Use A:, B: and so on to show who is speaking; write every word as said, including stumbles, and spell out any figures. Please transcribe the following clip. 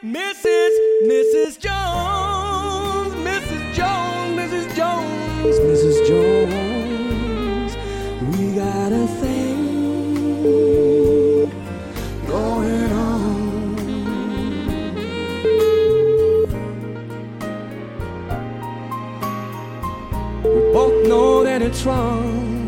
A: Missus Missus Jones, Missus Jones, Missus Jones, Missus Jones, we got a thing going on. We both know that it's wrong.